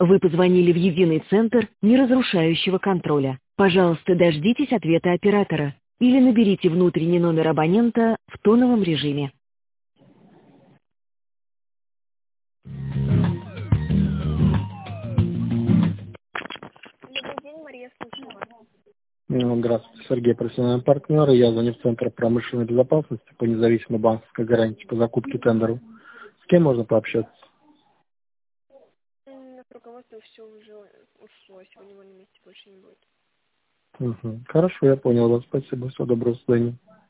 Вы позвонили в единый центр неразрушающего контроля. Пожалуйста, дождитесь ответа оператора или наберите внутренний номер абонента в тоновом режиме. Добрый день, Мария, слушаю вас. Здравствуйте, Сергей, профессиональный партнер. Я звоню в Центр промышленной безопасности по независимой банковской гарантии по закупке тендеров. С кем можно пообщаться? На руководство все уже ушло, сегодня его на месте больше не будет. Хорошо, я понял вас. Спасибо. Всего доброго, до свидания.